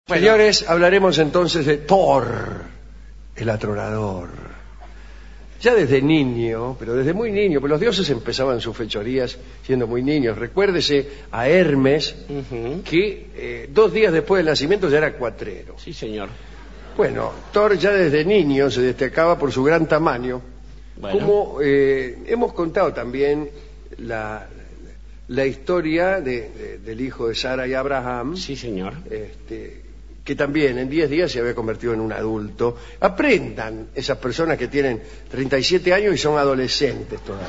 Bueno. Señores, hablaremos entonces de Thor, el atronador. Ya desde niño, pero desde muy niño, pues los dioses empezaban sus fechorías siendo muy niños. Recuérdese a Hermes, que 2 días después del nacimiento ya era cuatrero. Sí, señor. Bueno, Thor ya desde niño se destacaba por su gran tamaño. Bueno. Como hemos contado también la historia del hijo de Sara y Abraham. Sí, señor. Que también en 10 días se había convertido en un adulto. Aprendan esas personas que tienen 37 años y son adolescentes todavía.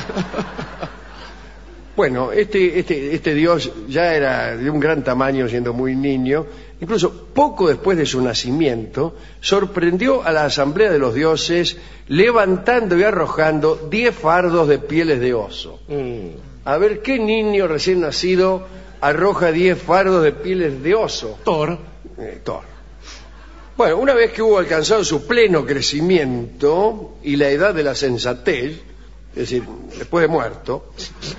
Bueno, este dios ya era de un gran tamaño siendo muy niño. Incluso poco después de su nacimiento, sorprendió a la asamblea de los dioses levantando y arrojando 10 fardos de pieles de oso. A ver, ¿qué niño recién nacido arroja 10 fardos de pieles de oso? Thor. Thor. Bueno, una vez que hubo alcanzado su pleno crecimiento y la edad de la sensatez, es decir, después de muerto,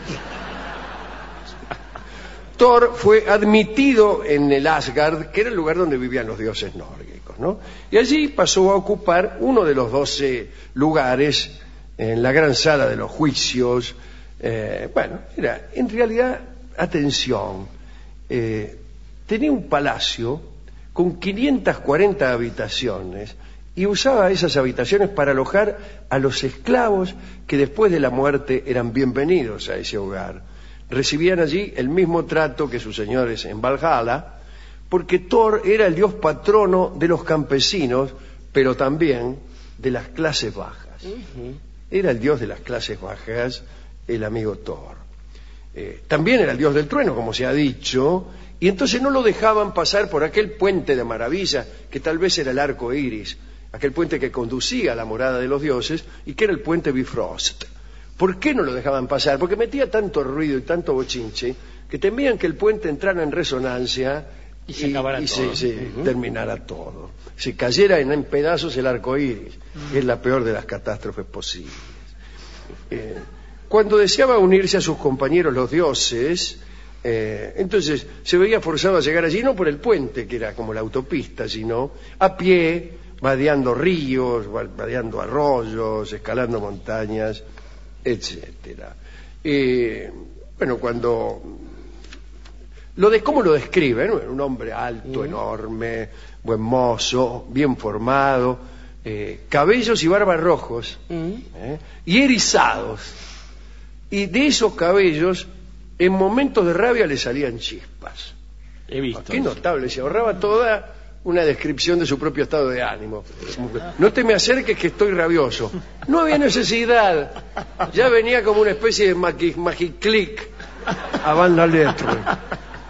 Thor fue admitido en el Asgard, que era el lugar donde vivían los dioses nórdicos, ¿no? Y allí pasó a ocupar uno de los 12 lugares en la gran sala de los juicios. Bueno, era, en realidad, atención, tenía un palacio con 540 habitaciones y usaba esas habitaciones para alojar a los esclavos que después de la muerte eran bienvenidos a ese hogar. Recibían allí el mismo trato que sus señores en Valhalla, porque Thor era el dios patrono de los campesinos, pero también de las clases bajas. Era el dios de las clases bajas, el amigo Thor. También era el dios del trueno, como se ha dicho, y entonces no lo dejaban pasar por aquel puente de maravilla, que tal vez era el arco iris, aquel puente que conducía a la morada de los dioses, y que era el puente Bifrost. ¿Por qué no lo dejaban pasar? Porque metía tanto ruido y tanto bochinche, que temían que el puente entrara en resonancia y se acabara todo. Terminara todo. Se cayera en pedazos el arco iris, que es la peor de las catástrofes posibles. Cuando deseaba unirse a sus compañeros los dioses, entonces se veía forzado a llegar allí, no por el puente, que era como la autopista, sino a pie, vadeando ríos, vadeando arroyos, escalando montañas, etcétera. Bueno, cuando ¿cómo lo describe? ¿No? Un hombre alto, enorme, buen mozo, bien formado, cabellos y barbas rojos, y erizados. Y de esos cabellos, en momentos de rabia le salían chispas. He visto. Qué notable, se ahorraba toda una descripción de su propio estado de ánimo. No te me acerques que estoy rabioso. No había necesidad. Ya venía como una especie de magiclick a banda letra.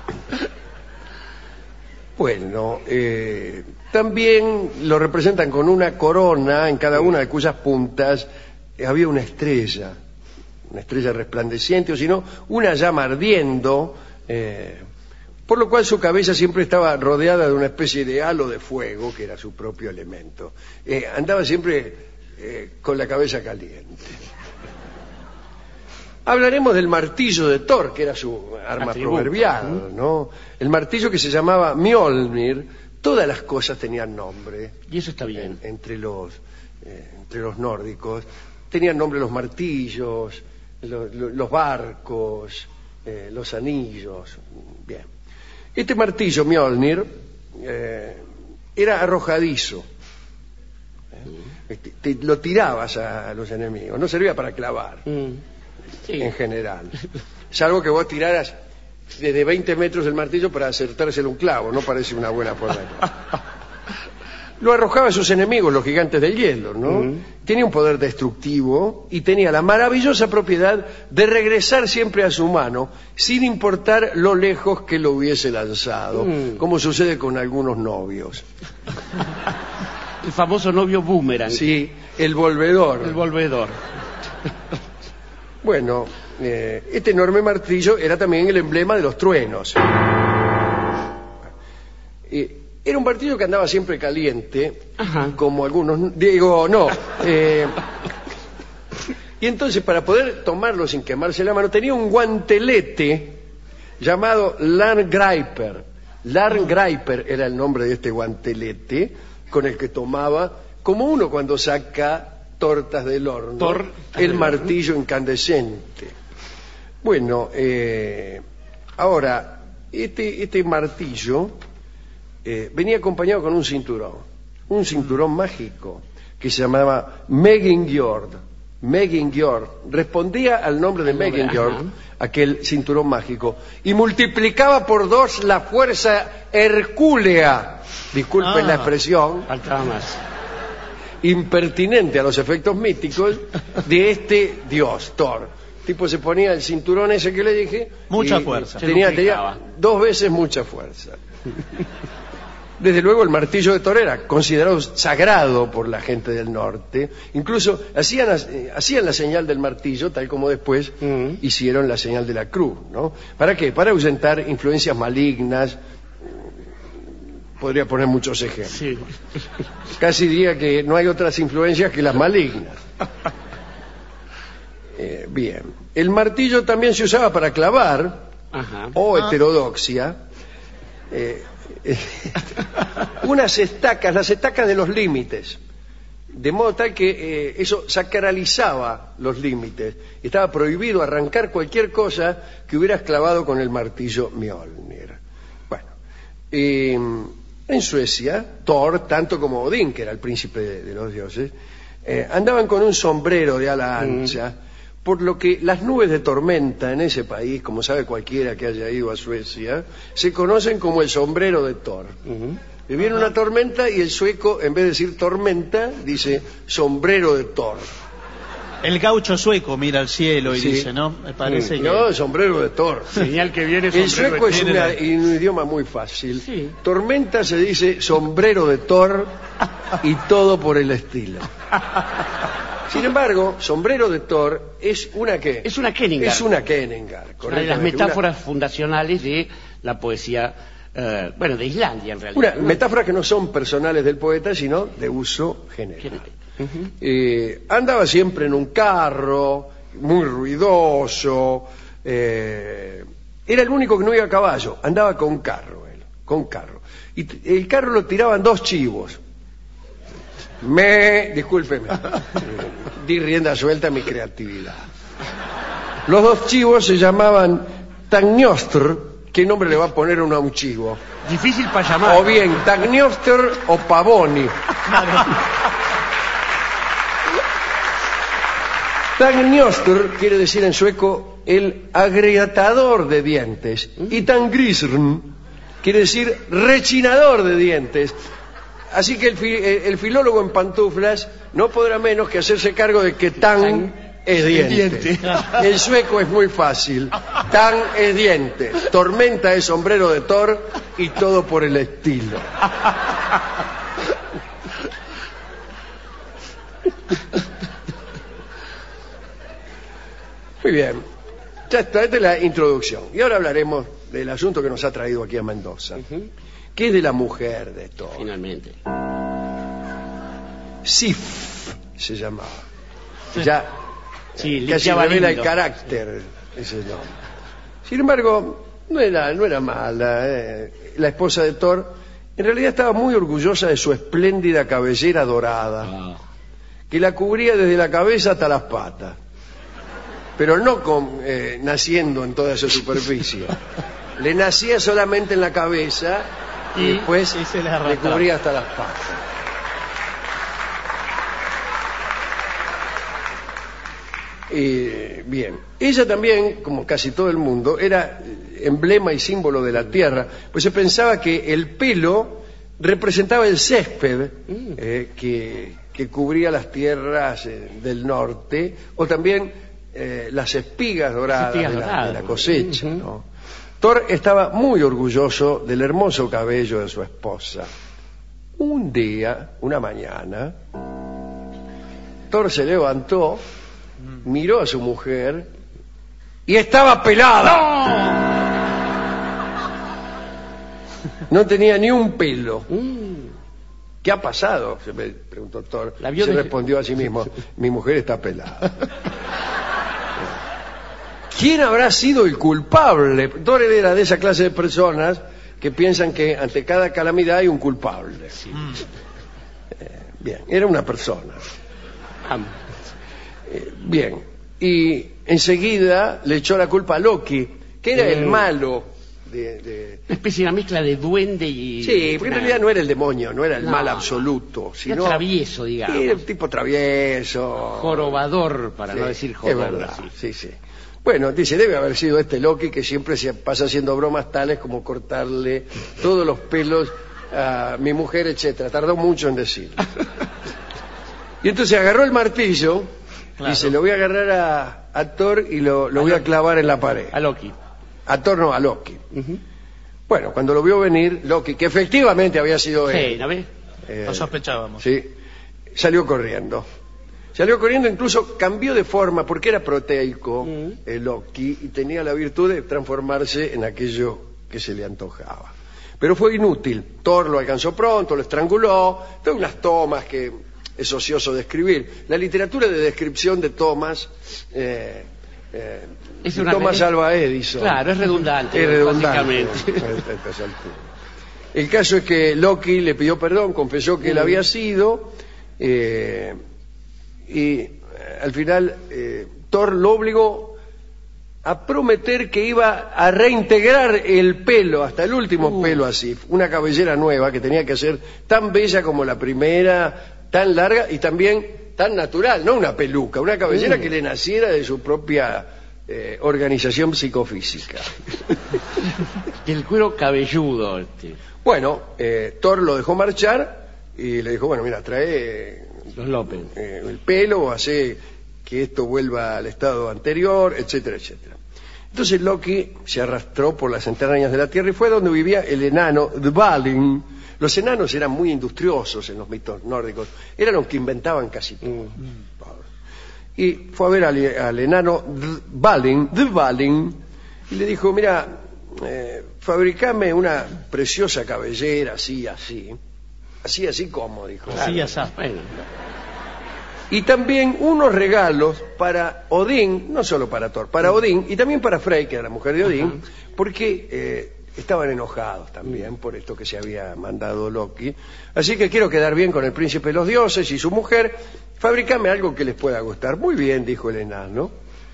Bueno, también lo representan con una corona en cada una de cuyas puntas había una estrella resplandeciente, o si no, una llama ardiendo, por lo cual su cabeza siempre estaba rodeada de una especie de halo de fuego, que era su propio elemento. Andaba siempre con la cabeza caliente. Hablaremos del martillo de Thor, que era su arma proverbial, ¿no? El martillo que se llamaba Mjolnir. Todas las cosas tenían nombre. Y eso está bien. Entre los nórdicos. Tenían nombre los martillos, los barcos, los anillos. Bien. Este martillo Mjolnir era arrojadizo. Lo tirabas a los enemigos. No servía para clavar, en general. Salvo que vos tiraras desde 20 metros el martillo para acertárselo un clavo. No parece una buena forma. Lo arrojaba a sus enemigos, los gigantes del hielo, ¿no? Tenía un poder destructivo y tenía la maravillosa propiedad de regresar siempre a su mano, sin importar lo lejos que lo hubiese lanzado, como sucede con algunos novios. El famoso novio boomerang. Sí, el volvedor. El volvedor. Bueno, este enorme martillo era también el emblema de los truenos. Era un martillo que andaba siempre caliente, como algunos... Digo, no. Y entonces, para poder tomarlo sin quemarse la mano, tenía un guantelete llamado Landgriper. Larngreiper era el nombre de este guantelete con el que tomaba, como uno cuando saca tortas del horno, el martillo incandescente. Bueno, ahora, este martillo venía acompañado con un cinturón mágico que se llamaba Megingjord. Respondía al nombre de Megingjord, aquel cinturón mágico, y multiplicaba por 2 la fuerza hercúlea, disculpen la expresión, faltaba más, impertinente a los efectos míticos de este dios, Thor. Tipo se ponía el cinturón ese que le dije, mucha fuerza, tenía 2 veces mucha fuerza. Desde luego el martillo de Thor era considerado sagrado por la gente del norte. Incluso hacían la señal del martillo, tal como después hicieron la señal de la cruz, ¿no? ¿Para qué? Para ahuyentar influencias malignas. Podría poner muchos ejemplos. Sí. Casi diría que no hay otras influencias que las malignas. Bien. El martillo también se usaba para clavar, o heterodoxia, unas estacas, las estacas de los límites, de modo tal que eso sacralizaba los límites. Estaba prohibido arrancar cualquier cosa que hubieras clavado con el martillo Mjolnir. Bueno, en Suecia, Thor, tanto como Odín, que era el príncipe de los dioses, andaban con un sombrero de ala ancha, por lo que las nubes de tormenta en ese país, como sabe cualquiera que haya ido a Suecia, se conocen como el sombrero de Thor. Viene una tormenta y el sueco, en vez de decir tormenta, dice sombrero de Thor. El gaucho sueco mira al cielo y dice, ¿no? Me parece que... No, sombrero de Thor. Señal que viene el sueco es un idioma muy fácil. Sí. Tormenta se dice sombrero de Thor y todo por el estilo. Sin embargo, sombrero de Thor es una ¿qué? Es una Kenningar. Es una Kenningar, una de las metáforas fundacionales de la poesía, de Islandia en realidad. Metáforas que no son personales del poeta, sino de uso general. Andaba siempre en un carro, muy ruidoso. Era el único que no iba a caballo, andaba con carro. Y el carro lo tiraban 2 chivos. Discúlpeme, di rienda suelta a mi creatividad. Los 2 chivos se llamaban Tagnostr. ¿Qué nombre le va a poner uno a un chivo? Difícil para llamar. O bien Tagnostr o Pavoni. Tagnostr quiere decir en sueco el agrietador de dientes, y Tangrisrn quiere decir rechinador de dientes. Así que el filólogo en pantuflas no podrá menos que hacerse cargo de que Tang es diente. El sueco es muy fácil. Tang es diente, tormenta es sombrero de Thor y todo por el estilo. Muy bien. Ya está, esta es la introducción. Y ahora hablaremos del asunto que nos ha traído aquí a Mendoza. ¿Qué es de la mujer de Thor? Finalmente. Sif se llamaba. Ya casi revela el carácter ese nombre. Sin embargo, no era mala. La esposa de Thor en realidad estaba muy orgullosa de su espléndida cabellera dorada, que la cubría desde la cabeza hasta las patas, pero no naciendo en toda su superficie. Le nacía solamente en la cabeza y después le cubría hasta las patas. Bien, ella también, como casi todo el mundo, era emblema y símbolo de la tierra, pues se pensaba que el pelo representaba el césped que cubría las tierras del norte, o también las espigas doradas de la cosecha, ¿no? Thor estaba muy orgulloso del hermoso cabello de su esposa. Un día, una mañana, Thor se levantó, miró a su mujer y estaba pelada. No tenía ni un pelo. ¿Qué ha pasado?, se me preguntó Thor. Se respondió a sí mismo: mi mujer está pelada. ¿Quién habrá sido el culpable? Thor era de esa clase de personas que piensan que ante cada calamidad hay un culpable. Bien, era una persona. Bien, y enseguida le echó la culpa a Loki, que era el malo una especie de una mezcla de duende y... Sí, porque en realidad no era el demonio, no era el mal absoluto, sino... Era travieso, digamos. Era un tipo travieso. Jorobador, para no decir jodón. Es verdad, sí. Bueno, dice, debe haber sido este Loki que siempre se pasa haciendo bromas tales como cortarle todos los pelos a mi mujer, etcétera. Tardó mucho en decirlo. Y entonces agarró el martillo, claro. Dice, lo voy a agarrar a Thor y lo voy a clavar en la pared. A Loki. A Thor no, a Loki. Bueno, cuando lo vio venir, Loki, que efectivamente había sido él. Sí, ¿no ves? Lo sospechábamos. Sí, salió corriendo. Incluso cambió de forma, porque era proteico, Loki, y tenía la virtud de transformarse en aquello que se le antojaba. Pero fue inútil. Thor lo alcanzó pronto, lo estranguló, todas unas tomas que es ocioso describir. La literatura de descripción de tomas... Thomas Alva Edison. Claro, es redundante. El caso es que Loki le pidió perdón, confesó que él había sido, y al final Thor lo obligó a prometer que iba a reintegrar el pelo, hasta el último pelo así, una cabellera nueva que tenía que ser tan bella como la primera, tan larga y también tan natural, no una peluca, una cabellera que le naciera de su propia organización psicofísica. El cuero cabelludo. Bueno, Thor lo dejó marchar y le dijo, bueno, mira, trae los López. El pelo, hace que esto vuelva al estado anterior, etcétera, etcétera. Entonces Loki se arrastró por las entrañas de la tierra y fue donde vivía el enano Dvalin. Los enanos eran muy industriosos en los mitos nórdicos, eran los que inventaban casi todo. Y fue a ver al enano Dvalin y le dijo, mira, fabricame una preciosa cabellera, así como, dijo. Así, bueno. Y también unos regalos para Odín, no solo para Thor, para Odín y también para Frey, que era la mujer de Odín, porque estaban enojados también por esto que se había mandado Loki. Así que quiero quedar bien con el príncipe de los dioses y su mujer, fabricame algo que les pueda gustar. Muy bien, dijo el enano,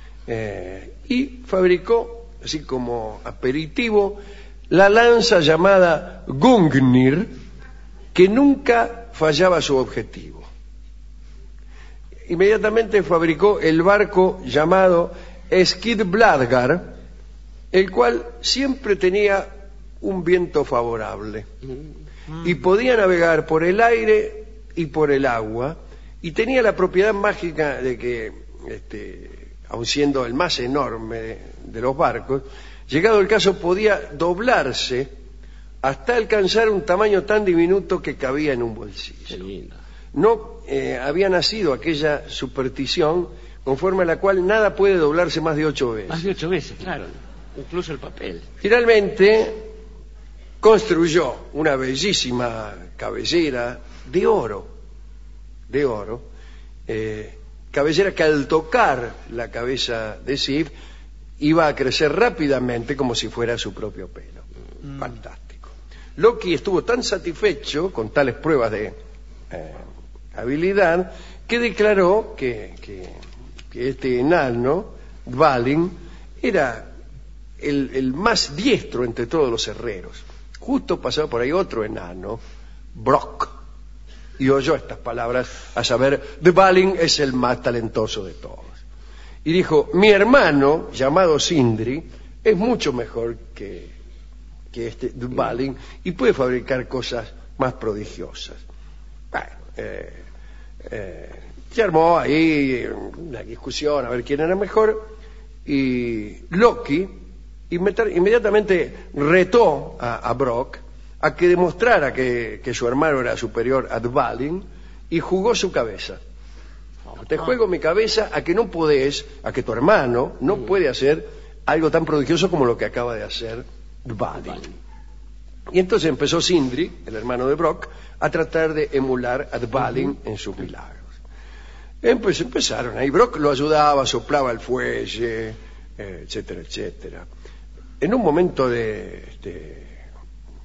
y fabricó, así como aperitivo, la lanza llamada Gungnir, que nunca fallaba su objetivo. Inmediatamente fabricó el barco llamado Skidbladgar, el cual siempre tenía un viento favorable y podía navegar por el aire y por el agua, y tenía la propiedad mágica de que, aun siendo el más enorme de los barcos, llegado el caso podía doblarse hasta alcanzar un tamaño tan diminuto que cabía en un bolsillo. No había nacido aquella superstición conforme a la cual nada puede doblarse más de 8 veces. Más de 8 veces, claro. Incluso el papel. Finalmente construyó una bellísima cabellera de oro, cabellera que al tocar la cabeza de Sif iba a crecer rápidamente como si fuera su propio pelo. Fantástico. Loki estuvo tan satisfecho con tales pruebas de habilidad que declaró que este enano, Dvalin, era el más diestro entre todos los herreros. Justo pasaba por ahí otro enano, Brock, y oyó estas palabras, a saber, Dvalin es el más talentoso de todos. Y dijo, mi hermano, llamado Sindri, es mucho mejor que este Dvalin y puede fabricar cosas más prodigiosas. Bueno, se armó ahí una discusión a ver quién era mejor, y Loki inmediatamente retó a Brock a que demostrara que su hermano era superior a Dvalin, y jugó su cabeza. Te juego mi cabeza a que no podés, a que tu hermano no puede hacer algo tan prodigioso como lo que acaba de hacer Dvalin. Y entonces empezó Sindri, el hermano de Brock, a tratar de emular a Dvalin en sus milagros. Empezaron ahí, Brock lo ayudaba, soplaba el fuelle, etcétera, etcétera. En un momento de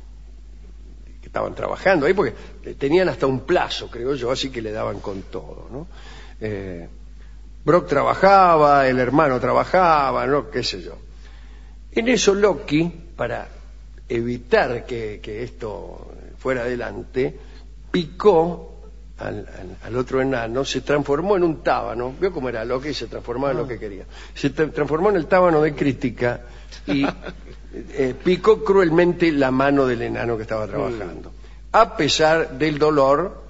estaban trabajando ahí, porque tenían hasta un plazo, creo yo, así que le daban con todo, ¿no? Brock trabajaba, el hermano trabajaba, ¿no? Qué sé yo. En eso Loki, para evitar que esto fuera adelante, picó al otro enano, se transformó en un tábano. ¿Vio cómo era Loki? Se transformaba en lo que quería. Se transformó en el tábano de Crítica y picó cruelmente la mano del enano que estaba trabajando. A pesar del dolor,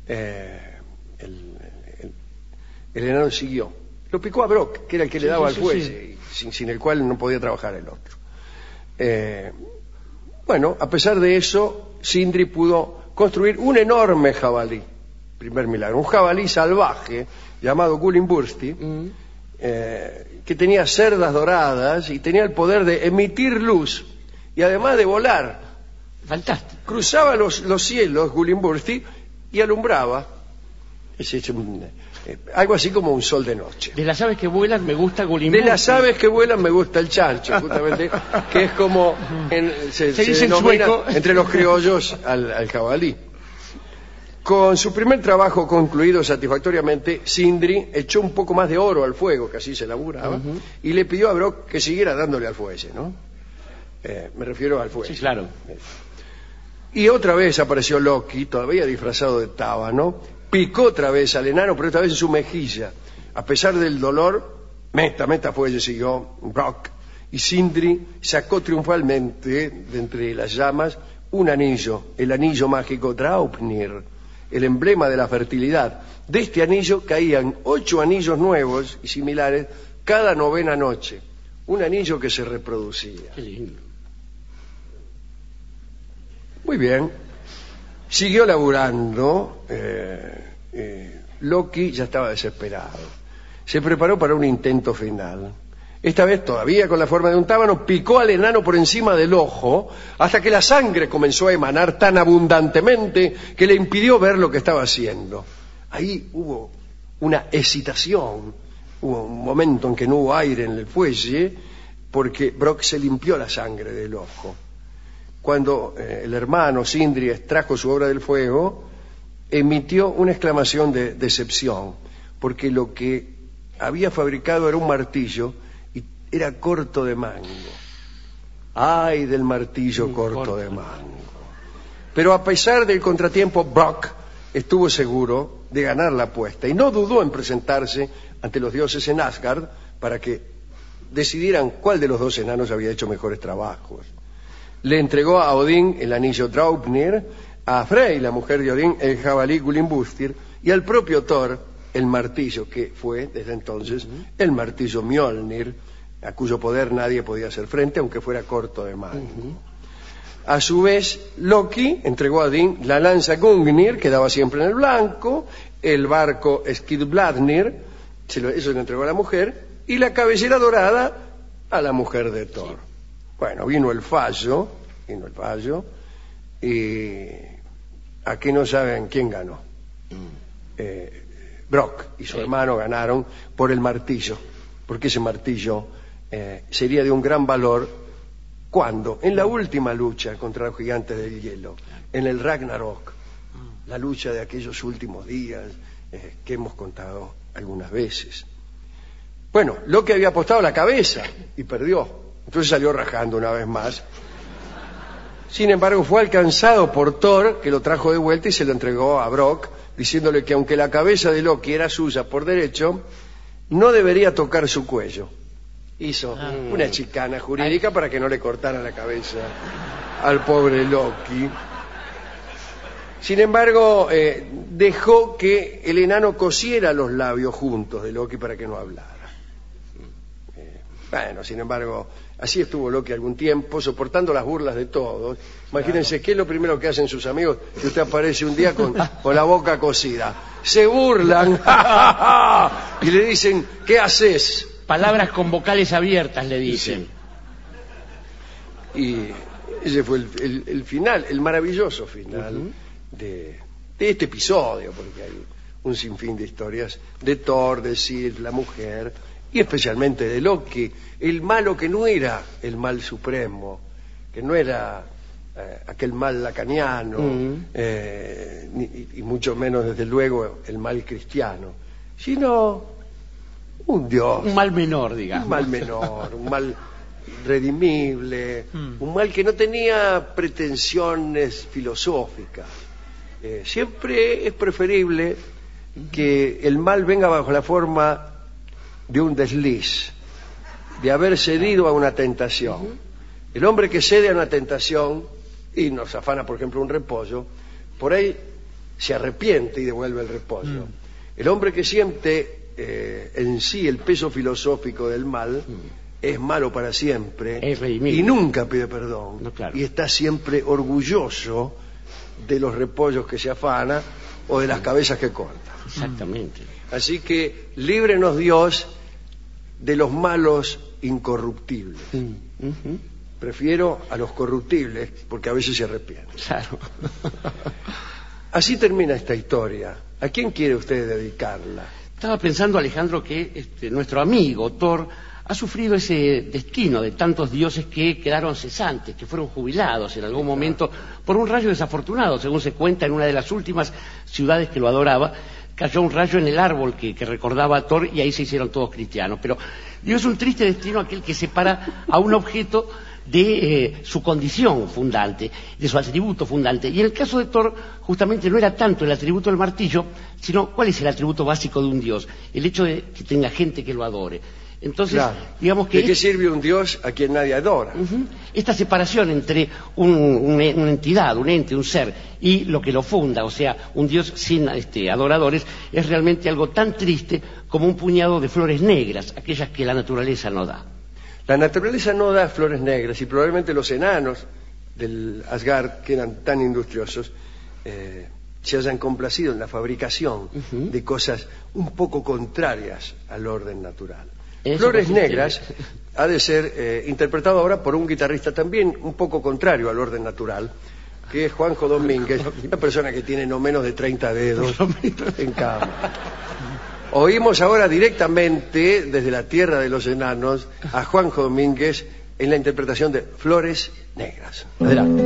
el enano siguió. Lo picó a Brock, que era el que le daba al fuelle, sin el cual no podía trabajar el otro. Bueno, a pesar de eso, Sindri pudo construir un enorme jabalí. Primer milagro. Un jabalí salvaje llamado Gullinbursti, que tenía cerdas doradas y tenía el poder de emitir luz y además de volar. Fantástico. Cruzaba los cielos, Gullinbursti, y alumbraba. Algo así como un sol de noche. De las aves que vuelan me gusta Gullinbursti. De las aves que vuelan me gusta el chancho, justamente, que es como se dice en denomina sueco entre los criollos al jabalí. Con su primer trabajo concluido satisfactoriamente, Sindri echó un poco más de oro al fuego, que así se laburaba, y le pidió a Brock que siguiera dándole al fuelle, ¿no? Me refiero al fuelle. Sí, claro. Y otra vez apareció Loki, todavía disfrazado de tábano, picó otra vez al enano, pero esta vez en su mejilla. A pesar del dolor, meta fuelle, siguió Brock, y Sindri sacó triunfalmente de entre las llamas un anillo, el anillo mágico Draupnir, el emblema de la fertilidad. De este anillo caían 8 anillos nuevos y similares cada 9ª noche. Un anillo que se reproducía. Qué lindo. Muy bien. Siguió laburando. Loki ya estaba desesperado. Se preparó para un intento final. Esta vez, todavía con la forma de un tábano, picó al enano por encima del ojo hasta que la sangre comenzó a emanar tan abundantemente que le impidió ver lo que estaba haciendo. Ahí hubo una excitación, hubo un momento en que no hubo aire en el fuelle porque Brock se limpió la sangre del ojo. Cuando el hermano Sindri extrajo su obra del fuego, emitió una exclamación de decepción, porque lo que había fabricado era un martillo y era corto de mango. ¡Ay del martillo corto de mango! Pero a pesar del contratiempo, Brock estuvo seguro de ganar la apuesta y no dudó en presentarse ante los dioses en Asgard para que decidieran cuál de los dos enanos había hecho mejores trabajos. Le entregó a Odín el anillo Draupnir, a Frey, la mujer de Odín, el jabalí Gullinbursti, y al propio Thor el martillo, que fue desde entonces el martillo Mjolnir, a cuyo poder nadie podía hacer frente, aunque fuera corto de mango. A su vez, Loki entregó a Odín la lanza Gungnir, que daba siempre en el blanco, el barco Skidbladnir, eso le entregó a la mujer, y la cabellera dorada a la mujer de Thor. Sí. Bueno, vino el fallo, y aquí no saben quién ganó. Brock y su hermano ganaron por el martillo, porque ese martillo sería de un gran valor cuando, en la última lucha contra los gigantes del hielo, en el Ragnarok, la lucha de aquellos últimos días que hemos contado algunas veces. Bueno, Loki había apostado la cabeza y perdió. Entonces salió rajando una vez más. Sin embargo, fue alcanzado por Thor, que lo trajo de vuelta y se lo entregó a Brock, diciéndole que aunque la cabeza de Loki era suya por derecho, no debería tocar su cuello. Hizo una chicana jurídica para que no le cortaran la cabeza al pobre Loki. Sin embargo, dejó que el enano cosiera los labios juntos de Loki para que no hablara. Bueno, sin embargo, así estuvo Loki algún tiempo, soportando las burlas de todos. Imagínense, ¿qué es lo primero que hacen sus amigos si usted aparece un día con la boca cosida? Se burlan y le dicen, ¿qué haces? Palabras con vocales abiertas le dicen. Sí. Y ese fue el final, el maravilloso final de este episodio, porque hay un sinfín de historias de Thor, de Sif, la mujer, y especialmente de Loki, el malo que no era el mal supremo, que no era aquel mal lacaniano, y mucho menos, desde luego, el mal cristiano, sino un Dios. Un mal menor, digamos. Un mal menor, un mal redimible, un mal que no tenía pretensiones filosóficas. Siempre es preferible que el mal venga bajo la forma de un desliz, de haber cedido a una tentación. El hombre que cede a una tentación y nos afana, por ejemplo, un repollo, por ahí se arrepiente y devuelve el repollo. El hombre que siente en sí el peso filosófico del mal es malo para siempre y nunca pide perdón. No, claro. Y está siempre orgulloso de los repollos que se afana o de las cabezas que corta. Exactamente. Así que líbrenos Dios de los malos incorruptibles. Prefiero a los corruptibles porque a veces se arrepienten. Claro. Así termina esta historia. ¿A quién quiere usted dedicarla? Estaba pensando, Alejandro, que nuestro amigo Thor ha sufrido ese destino de tantos dioses que quedaron cesantes, que fueron jubilados en algún momento por un rayo desafortunado. Según se cuenta, en una de las últimas ciudades que lo adoraba, cayó un rayo en el árbol que recordaba a Thor y ahí se hicieron todos cristianos. Pero Dios, es un triste destino aquel que separa a un objeto de su condición fundante, de su atributo fundante. Y en el caso de Thor, justamente no era tanto el atributo del martillo, sino cuál es el atributo básico de un dios, el hecho de que tenga gente que lo adore. Entonces, claro, digamos que... ¿de qué sirve un dios a quien nadie adora? Esta separación entre una entidad, un ente, un ser, y lo que lo funda, o sea, un dios sin adoradores, es realmente algo tan triste como un puñado de flores negras, aquellas que la naturaleza no da. La naturaleza no da flores negras y probablemente los enanos del Asgard, que eran tan industriosos, se hayan complacido en la fabricación de cosas un poco contrarias al orden natural. Flores negras ha de ser interpretado ahora por un guitarrista también un poco contrario al orden natural, que es Juanjo Domínguez, una persona que tiene no menos de 30 dedos en cada mano. Oímos ahora directamente desde la tierra de los enanos a Juanjo Domínguez en la interpretación de Flores Negras. Adelante.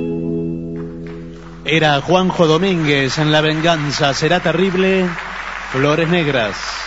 Era Juanjo Domínguez en La Venganza Será Terrible, Flores negras.